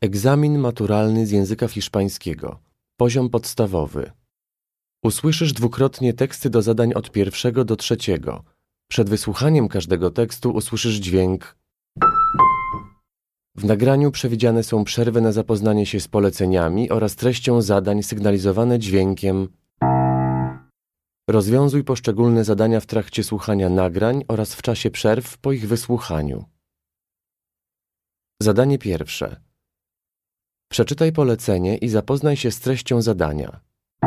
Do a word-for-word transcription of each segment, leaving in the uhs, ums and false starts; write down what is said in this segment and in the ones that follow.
Egzamin maturalny z języka hiszpańskiego. Poziom podstawowy. Usłyszysz dwukrotnie teksty do zadań od pierwszego do trzeciego. Przed wysłuchaniem każdego tekstu usłyszysz dźwięk. W nagraniu przewidziane są przerwy na zapoznanie się z poleceniami oraz treścią zadań sygnalizowane dźwiękiem. Rozwiązuj poszczególne zadania w trakcie słuchania nagrań oraz w czasie przerw po ich wysłuchaniu. Zadanie pierwsze. Przeczytaj polecenie i zapoznaj się z treścią zadania.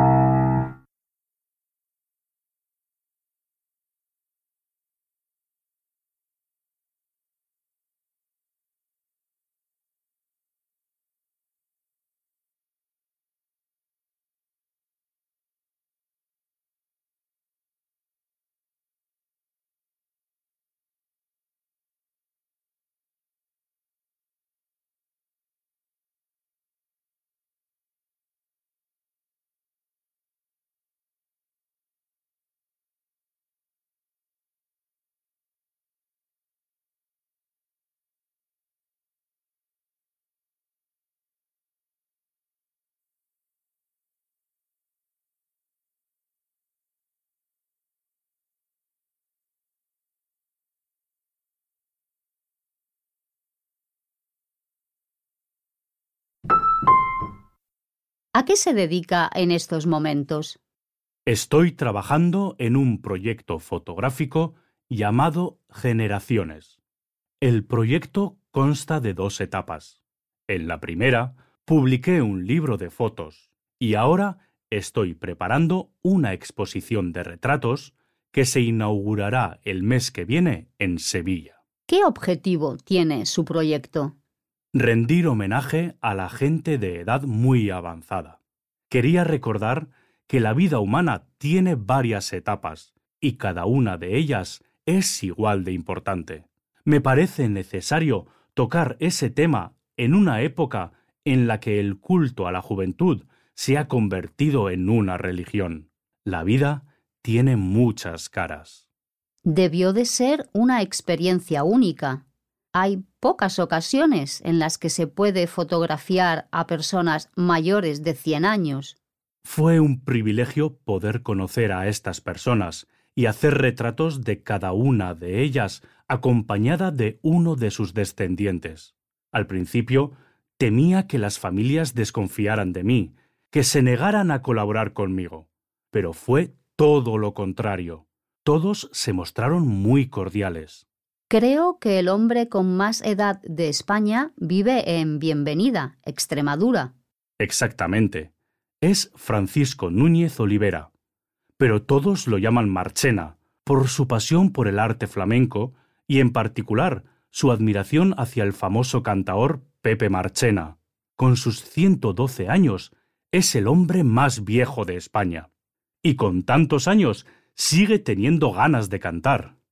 ¿A qué se dedica en estos momentos? Estoy trabajando en un proyecto fotográfico llamado Generaciones. El proyecto consta de dos etapas. En la primera, publiqué un libro de fotos y ahora estoy preparando una exposición de retratos que se inaugurará el mes que viene en Sevilla. ¿Qué objetivo tiene su proyecto? Rendir homenaje a la gente de edad muy avanzada. Quería recordar que la vida humana tiene varias etapas y cada una de ellas es igual de importante. Me parece necesario tocar ese tema en una época en la que el culto a la juventud se ha convertido en una religión. La vida tiene muchas caras. Debió de ser una experiencia única. Hay pocas ocasiones en las que se puede fotografiar a personas mayores de cien años. Fue un privilegio poder conocer a estas personas y hacer retratos de cada una de ellas acompañada de uno de sus descendientes. Al principio, temía que las familias desconfiaran de mí, que se negaran a colaborar conmigo. Pero fue todo lo contrario. Todos se mostraron muy cordiales. Creo que el hombre con más edad de España vive en Bienvenida, Extremadura. Exactamente. Es Francisco Núñez Olivera. Pero todos lo llaman Marchena, por su pasión por el arte flamenco y en particular su admiración hacia el famoso cantaor Pepe Marchena. Con sus ciento doce años, es el hombre más viejo de España. Y con tantos años, sigue teniendo ganas de cantar.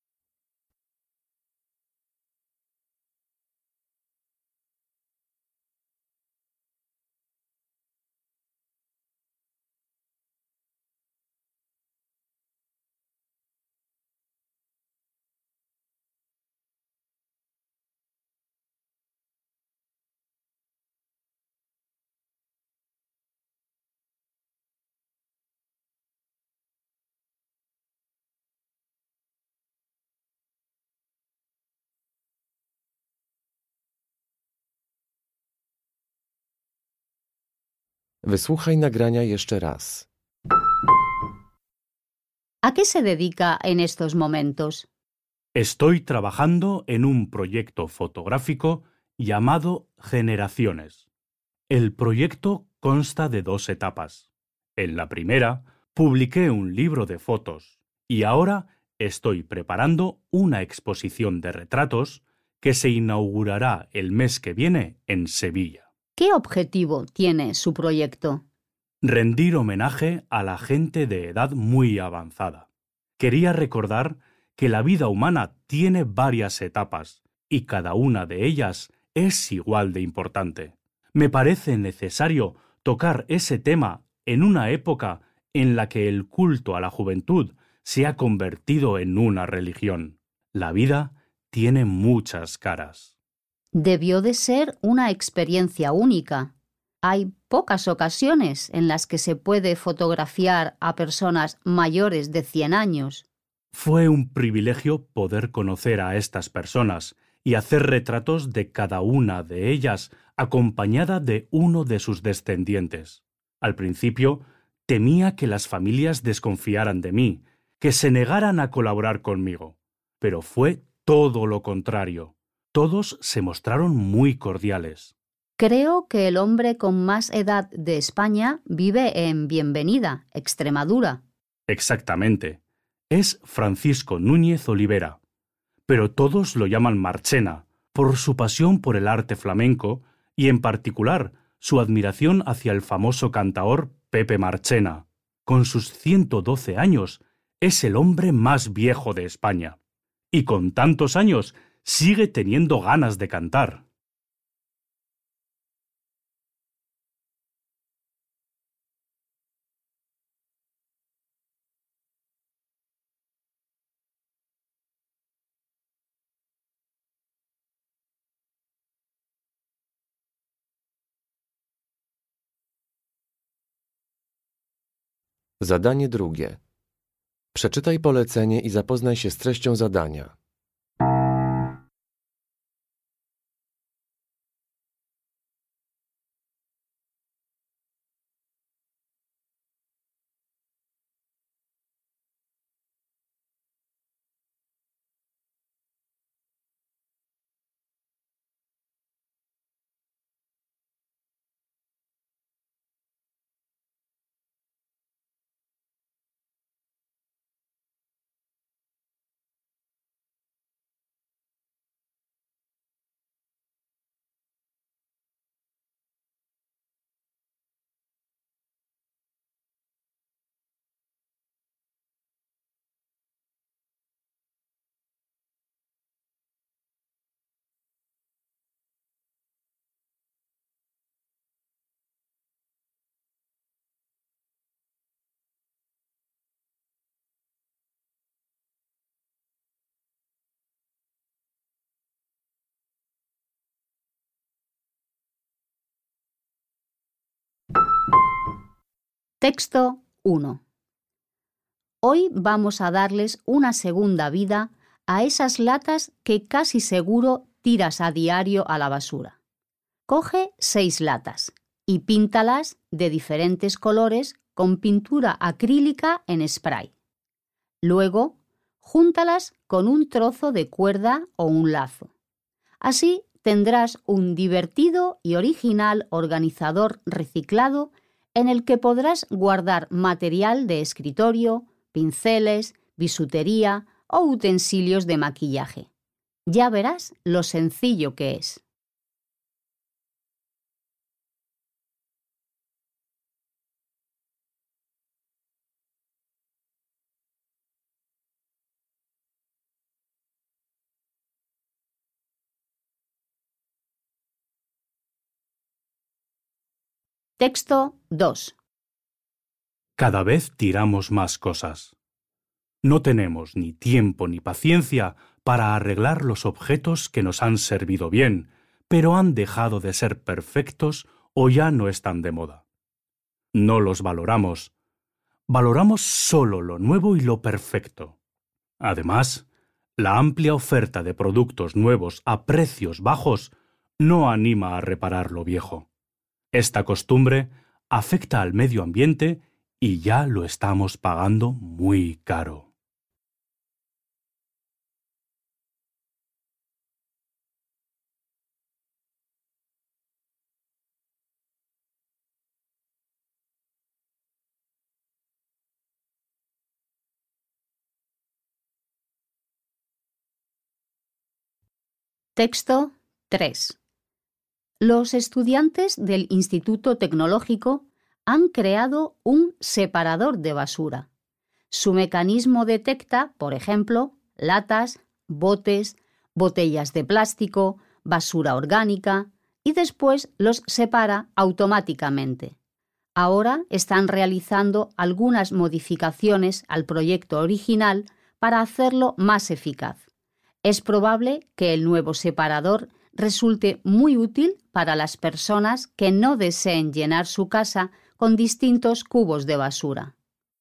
Wysłuchaj nagrania jeszcze raz. ¿A qué se dedica en estos momentos? Estoy trabajando en un proyecto fotográfico llamado Generaciones. El proyecto consta de dos etapas. En la primera, publiqué un libro de fotos y ahora estoy preparando una exposición de retratos que se inaugurará el mes que viene en Sevilla. ¿Qué objetivo tiene su proyecto? Rendir homenaje a la gente de edad muy avanzada. Quería recordar que la vida humana tiene varias etapas y cada una de ellas es igual de importante. Me parece necesario tocar ese tema en una época en la que el culto a la juventud se ha convertido en una religión. La vida tiene muchas caras. Debió de ser una experiencia única. Hay pocas ocasiones en las que se puede fotografiar a personas mayores de cien años. Fue un privilegio poder conocer a estas personas y hacer retratos de cada una de ellas acompañada de uno de sus descendientes. Al principio, temía que las familias desconfiaran de mí, que se negaran a colaborar conmigo, pero fue todo lo contrario. Todos se mostraron muy cordiales. Creo que el hombre con más edad de España vive en Bienvenida, Extremadura. Exactamente. Es Francisco Núñez Olivera, pero todos lo llaman Marchena, por su pasión por el arte flamenco y en particular su admiración hacia el famoso cantaor Pepe Marchena. Con sus ciento doce años, es el hombre más viejo de España. Y con tantos años, sigue teniendo ganas de cantar. Zadanie drugie. Przeczytaj polecenie i zapoznaj się z treścią zadania. Texto uno. Hoy vamos a darles una segunda vida a esas latas que casi seguro tiras a diario a la basura. Coge seis latas y píntalas de diferentes colores con pintura acrílica en spray. Luego, júntalas con un trozo de cuerda o un lazo. Así tendrás un divertido y original organizador reciclado en el que podrás guardar material de escritorio, pinceles, bisutería o utensilios de maquillaje. Ya verás lo sencillo que es. Texto dos. Cada vez tiramos más cosas. No tenemos ni tiempo ni paciencia para arreglar los objetos que nos han servido bien, pero han dejado de ser perfectos o ya no están de moda. No los valoramos. Valoramos solo lo nuevo y lo perfecto. Además, la amplia oferta de productos nuevos a precios bajos no anima a reparar lo viejo. Esta costumbre afecta al medio ambiente y ya lo estamos pagando muy caro. Texto tres. Los estudiantes del Instituto Tecnológico han creado un separador de basura. Su mecanismo detecta, por ejemplo, latas, botes, botellas de plástico, basura orgánica y después los separa automáticamente. Ahora están realizando algunas modificaciones al proyecto original para hacerlo más eficaz. Es probable que el nuevo separador resulte muy útil para las personas que no deseen llenar su casa con distintos cubos de basura.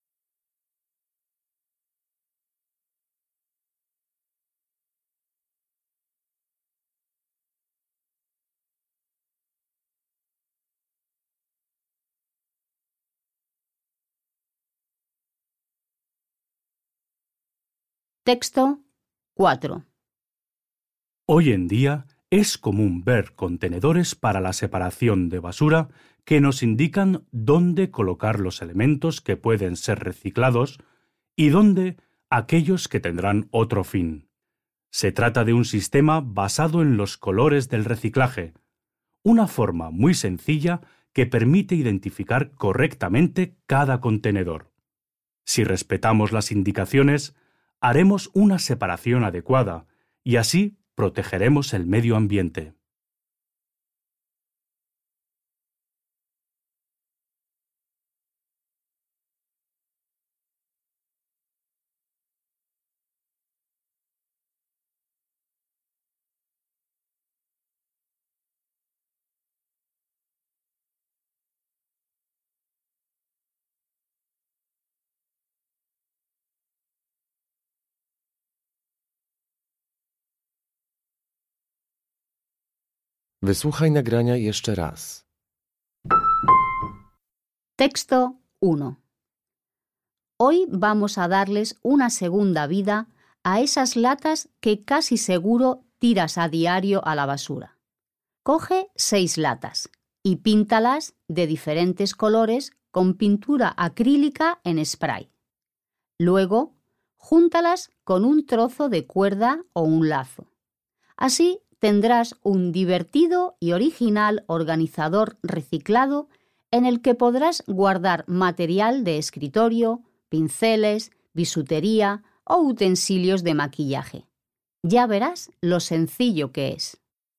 Texto cuatro. Hoy en día es común ver contenedores para la separación de basura que nos indican dónde colocar los elementos que pueden ser reciclados y dónde aquellos que tendrán otro fin. Se trata de un sistema basado en los colores del reciclaje, una forma muy sencilla que permite identificar correctamente cada contenedor. Si respetamos las indicaciones, haremos una separación adecuada y así protegeremos el medio ambiente. Wysłuchaj nagrania jeszcze raz. Texto uno. Hoy vamos a darles una segunda vida a esas latas que casi seguro tiras a diario a la basura. Coge seis latas y píntalas de diferentes colores con pintura acrílica en spray. Luego, júntalas con un trozo de cuerda o un lazo. Así tendrás un divertido y original organizador reciclado en el que podrás guardar material de escritorio, pinceles, bisutería o utensilios de maquillaje. Ya verás lo sencillo que es.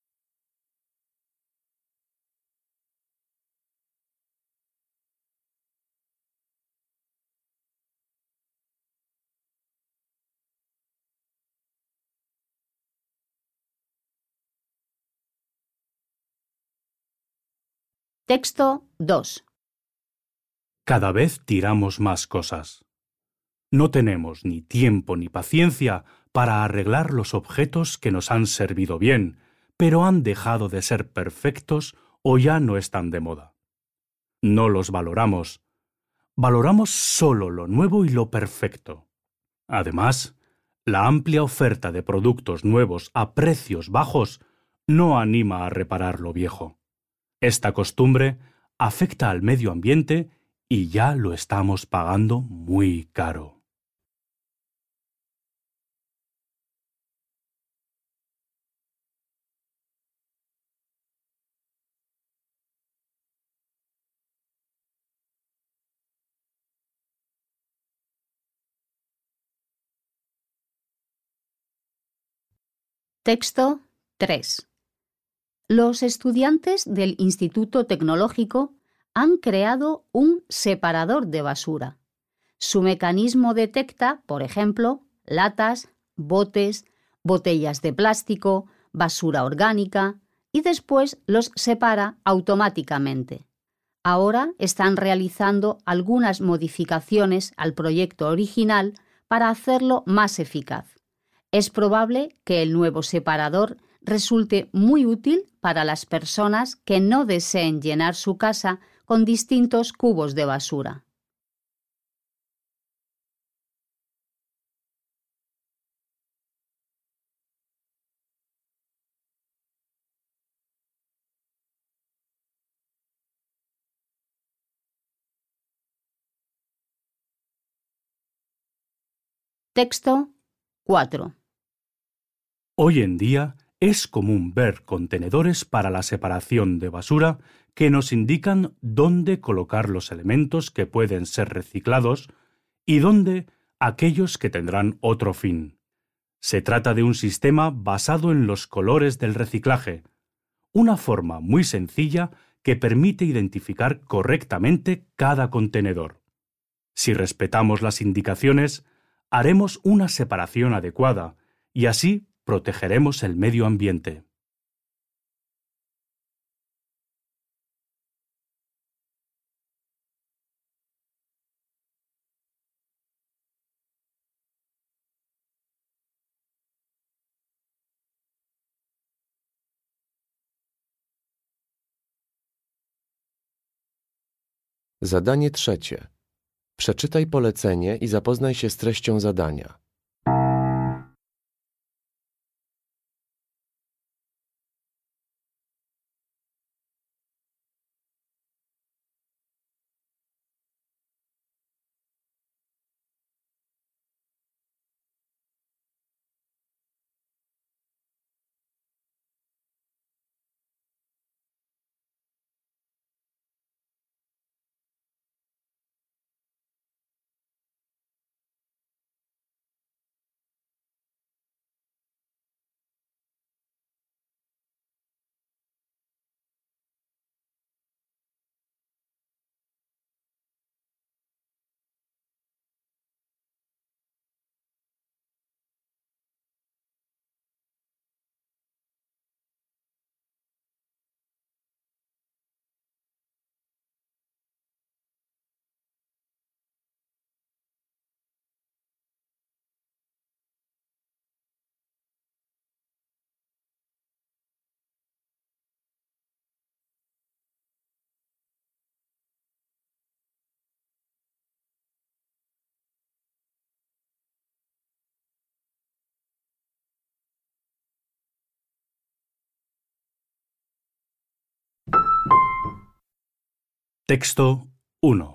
Texto dos. Cada vez tiramos más cosas. No tenemos ni tiempo ni paciencia para arreglar los objetos que nos han servido bien, pero han dejado de ser perfectos o ya no están de moda. No los valoramos. Valoramos solo lo nuevo y lo perfecto. Además, la amplia oferta de productos nuevos a precios bajos no anima a reparar lo viejo. Esta costumbre afecta al medio ambiente y ya lo estamos pagando muy caro. Texto tres. Los estudiantes del Instituto Tecnológico han creado un separador de basura. Su mecanismo detecta, por ejemplo, latas, botes, botellas de plástico, basura orgánica y después los separa automáticamente. Ahora están realizando algunas modificaciones al proyecto original para hacerlo más eficaz. Es probable que el nuevo separador resulte muy útil para las personas que no deseen llenar su casa con distintos cubos de basura. Texto cuatro. Hoy en día es común ver contenedores para la separación de basura que nos indican dónde colocar los elementos que pueden ser reciclados y dónde aquellos que tendrán otro fin. Se trata de un sistema basado en los colores del reciclaje, una forma muy sencilla que permite identificar correctamente cada contenedor. Si respetamos las indicaciones, haremos una separación adecuada y así protegeremos el medio ambiente. Zadanie trzecie. Przeczytaj polecenie i zapoznaj się z treścią zadania. Texto uno.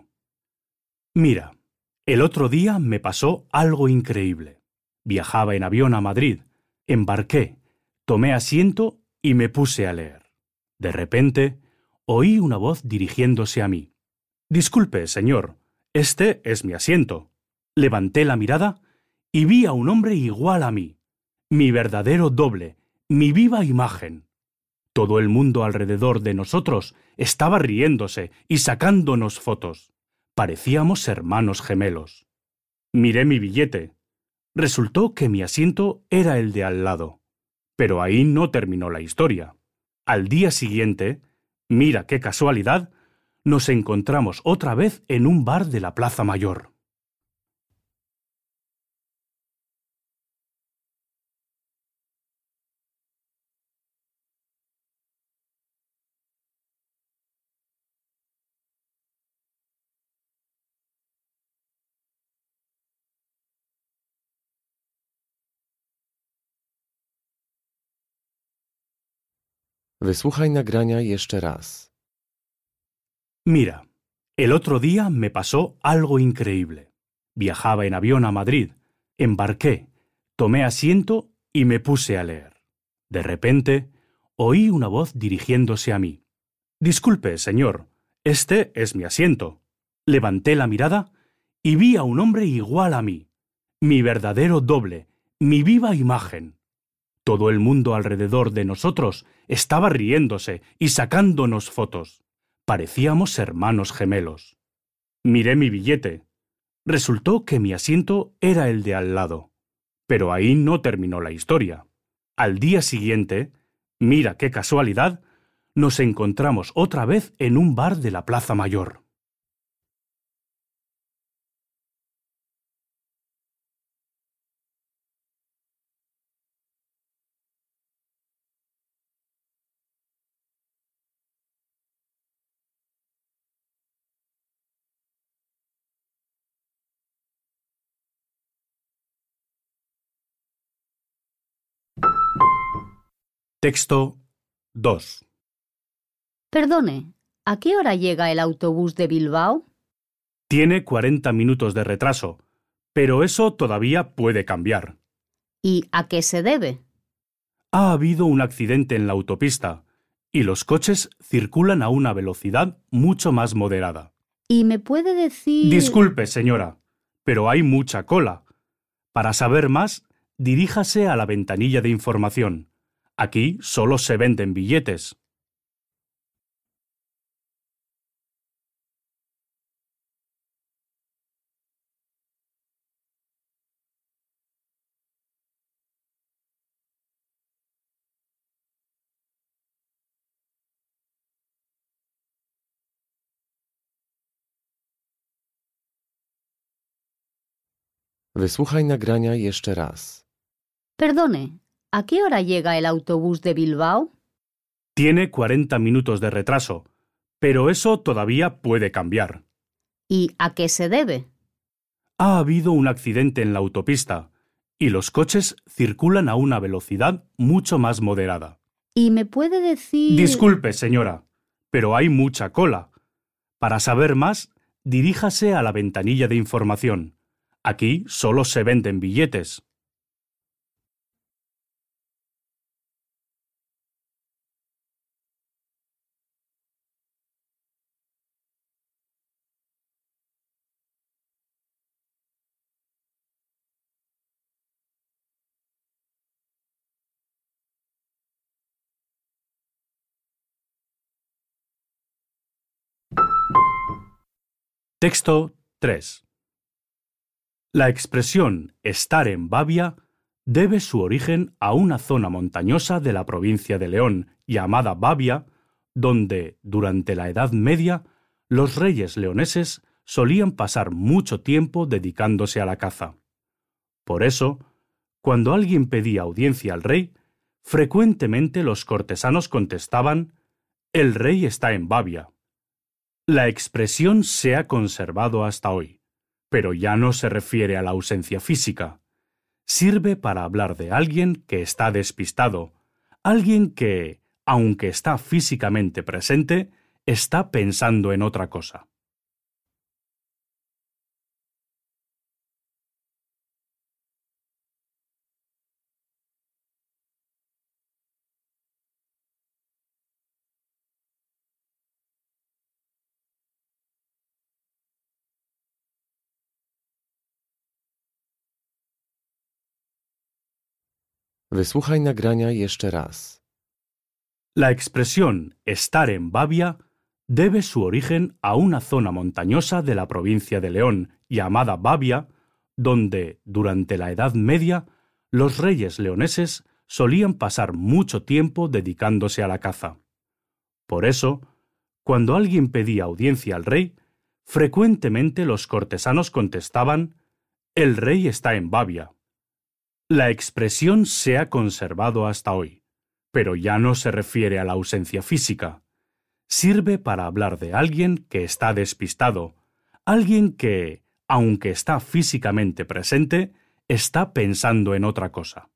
Mira, el otro día me pasó algo increíble. Viajaba en avión a Madrid, embarqué, tomé asiento y me puse a leer. De repente, oí una voz dirigiéndose a mí. Disculpe, señor, este es mi asiento. Levanté la mirada y vi a un hombre igual a mí, mi verdadero doble, mi viva imagen. Todo el mundo alrededor de nosotros estaba riéndose y sacándonos fotos. Parecíamos hermanos gemelos. Miré mi billete. Resultó que mi asiento era el de al lado. Pero ahí no terminó la historia. Al día siguiente, mira qué casualidad, nos encontramos otra vez en un bar de la Plaza Mayor. Wysłuchaj nagrania jeszcze raz. Mira, el otro día me pasó algo increíble. Viajaba en avión a Madrid, embarqué, tomé asiento y me puse a leer. De repente, oí una voz dirigiéndose a mí. Disculpe, señor, este es mi asiento. Levanté la mirada y vi a un hombre igual a mí, mi verdadero doble, mi viva imagen. Todo el mundo alrededor de nosotros estaba riéndose y sacándonos fotos. Parecíamos hermanos gemelos. Miré mi billete. Resultó que mi asiento era el de al lado. Pero ahí no terminó la historia. Al día siguiente, mira qué casualidad, nos encontramos otra vez en un bar de la Plaza Mayor. Texto dos. Perdone, ¿a qué hora llega el autobús de Bilbao? Tiene cuarenta minutos de retraso, pero eso todavía puede cambiar. ¿Y a qué se debe? Ha habido un accidente en la autopista y los coches circulan a una velocidad mucho más moderada. ¿Y me puede decir...? Disculpe, señora, pero hay mucha cola. Para saber más, diríjase a la ventanilla de información. Aquí solo se venden billetes. Wysłuchaj nagrania jeszcze raz. Perdone, ¿a qué hora llega el autobús de Bilbao? Tiene cuarenta minutos de retraso, pero eso todavía puede cambiar. ¿Y a qué se debe? Ha habido un accidente en la autopista y los coches circulan a una velocidad mucho más moderada. ¿Y me puede decir...? Disculpe, señora, pero hay mucha cola. Para saber más, diríjase a la ventanilla de información. Aquí solo se venden billetes. Texto tres. La expresión estar en Babia debe su origen a una zona montañosa de la provincia de León, llamada Babia, donde, durante la Edad Media, los reyes leoneses solían pasar mucho tiempo dedicándose a la caza. Por eso, cuando alguien pedía audiencia al rey, frecuentemente los cortesanos contestaban: «El rey está en Babia». La expresión se ha conservado hasta hoy, pero ya no se refiere a la ausencia física. Sirve para hablar de alguien que está despistado, alguien que, aunque está físicamente presente, está pensando en otra cosa. Wysłuchaj nagrania jeszcze raz. La expresión estar en Babia debe su origen a una zona montañosa de la provincia de León, llamada Babia, donde, durante la Edad Media, los reyes leoneses solían pasar mucho tiempo dedicándose a la caza. Por eso, cuando alguien pedía audiencia al rey, frecuentemente los cortesanos contestaban: «El rey está en Babia». La expresión se ha conservado hasta hoy, pero ya no se refiere a la ausencia física. Sirve para hablar de alguien que está despistado, alguien que, aunque está físicamente presente, está pensando en otra cosa.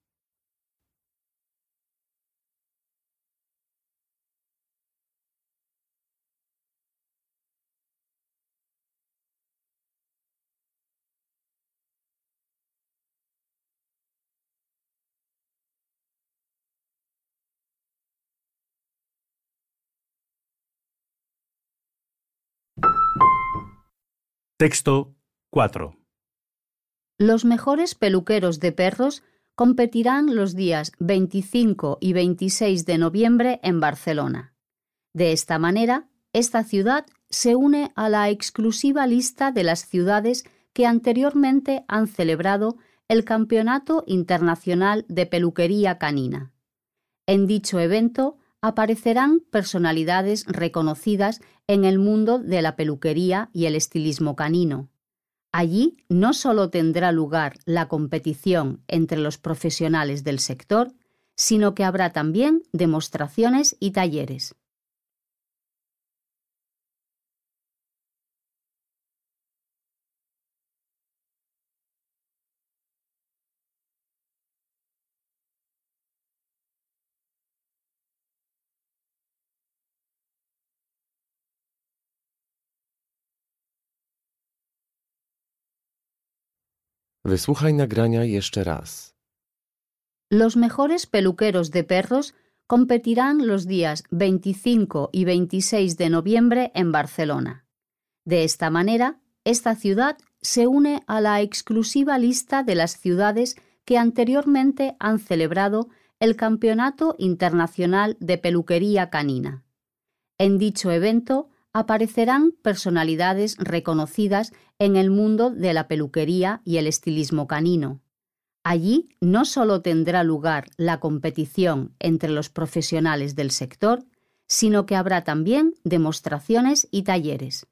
Texto cuatro. Los mejores peluqueros de perros competirán los días veinticinco y veintiséis de noviembre en Barcelona. De esta manera, esta ciudad se une a la exclusiva lista de las ciudades que anteriormente han celebrado el Campeonato Internacional de Peluquería Canina. En dicho evento aparecerán personalidades reconocidas en el mundo de la peluquería y el estilismo canino. Allí no solo tendrá lugar la competición entre los profesionales del sector, sino que habrá también demostraciones y talleres. Wysłuchaj nagrania jeszcze raz. Los mejores peluqueros de perros competirán los días veinticinco y veintiséis de noviembre en Barcelona. De esta manera, esta ciudad se une a la exclusiva lista de las ciudades que anteriormente han celebrado el Campeonato Internacional de Peluquería Canina. En dicho evento aparecerán personalidades reconocidas en el mundo de la peluquería y el estilismo canino. Allí no solo tendrá lugar la competición entre los profesionales del sector, sino que habrá también demostraciones y talleres.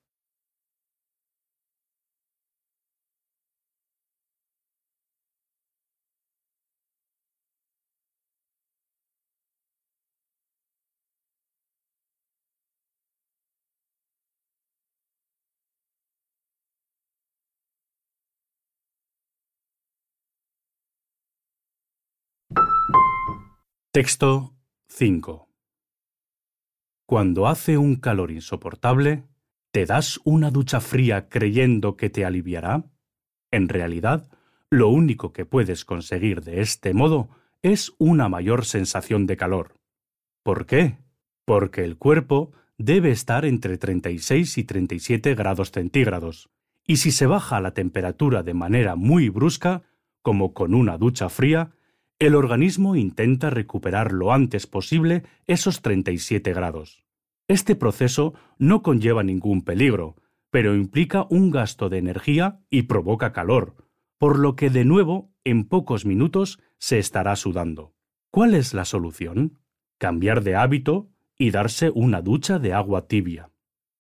Texto cinco. Cuando hace un calor insoportable, ¿te das una ducha fría creyendo que te aliviará? En realidad, lo único que puedes conseguir de este modo es una mayor sensación de calor. ¿Por qué? Porque el cuerpo debe estar entre treinta y seis y treinta y siete grados centígrados, y si se baja la temperatura de manera muy brusca, como con una ducha fría, el organismo intenta recuperar lo antes posible esos treinta y siete grados. Este proceso no conlleva ningún peligro, pero implica un gasto de energía y provoca calor, por lo que de nuevo, en pocos minutos, se estará sudando. ¿Cuál es la solución? Cambiar de hábito y darse una ducha de agua tibia.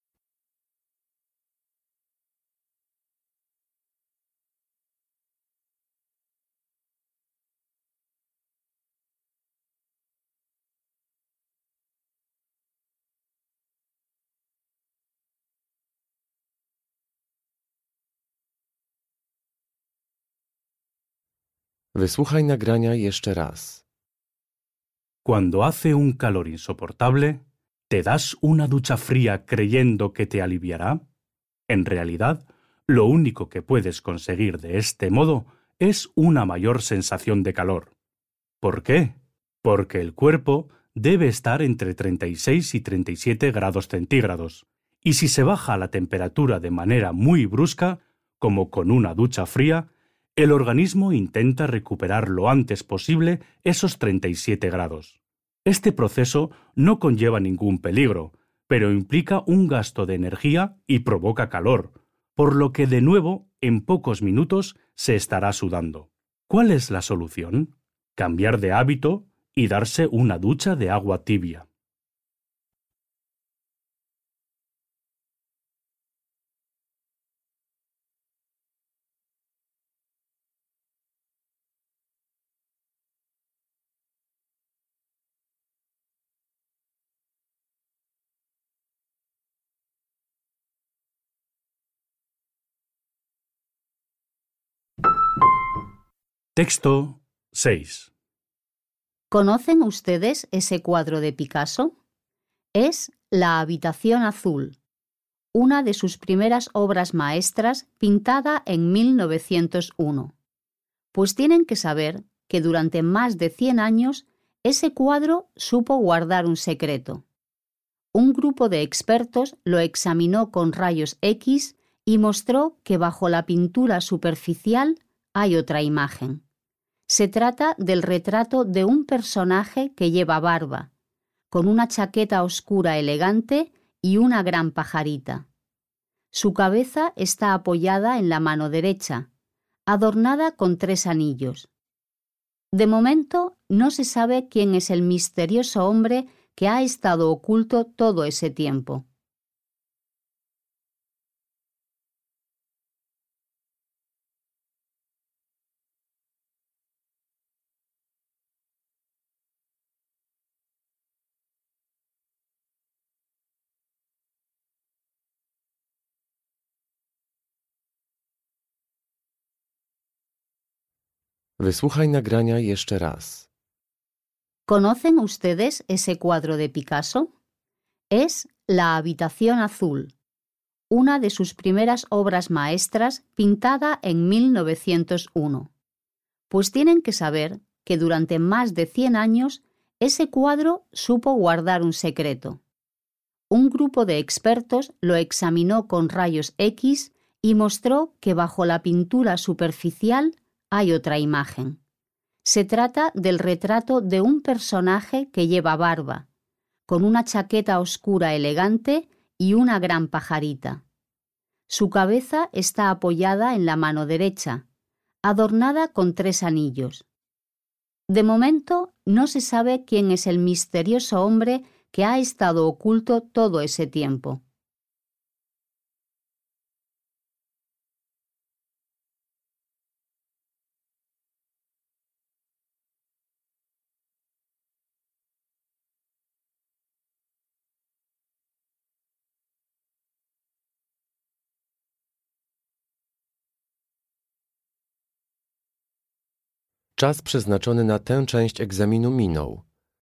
Wysłuchaj nagrania jeszcze raz. Cuando hace un calor insoportable, ¿te das una ducha fría creyendo que te aliviará? En realidad, lo único que puedes conseguir de este modo es una mayor sensación de calor. ¿Por qué? Porque el cuerpo debe estar entre treinta y seis y treinta y siete grados centígrados, y si se baja la temperatura de manera muy brusca, como con una ducha fría, el organismo intenta recuperar lo antes posible esos treinta y siete grados. Este proceso no conlleva ningún peligro, pero implica un gasto de energía y provoca calor, por lo que de nuevo, en pocos minutos, se estará sudando. ¿Cuál es la solución? Cambiar de hábito y darse una ducha de agua tibia. Texto seis. ¿Conocen ustedes ese cuadro de Picasso? Es La habitación azul, una de sus primeras obras maestras pintada en mil novecientos uno. Pues tienen que saber que durante más de cien años ese cuadro supo guardar un secreto. Un grupo de expertos lo examinó con rayos X y mostró que bajo la pintura superficial hay otra imagen. Se trata del retrato de un personaje que lleva barba, con una chaqueta oscura elegante y una gran pajarita. Su cabeza está apoyada en la mano derecha, adornada con tres anillos. De momento, no se sabe quién es el misterioso hombre que ha estado oculto todo ese tiempo. Wysłuchaj nagrania jeszcze raz. ¿Conocen ustedes ese cuadro de Picasso? Es La habitación azul, una de sus primeras obras maestras pintada en mil novecientos uno. Pues tienen que saber que durante más de cien años ese cuadro supo guardar un secreto. Un grupo de expertos lo examinó con rayos X y mostró que bajo la pintura superficial hay otra imagen. Se trata del retrato de un personaje que lleva barba, con una chaqueta oscura elegante y una gran pajarita. Su cabeza está apoyada en la mano derecha, adornada con tres anillos. De momento, no se sabe quién es el misterioso hombre que ha estado oculto todo ese tiempo. Czas przeznaczony na tę część egzaminu minął.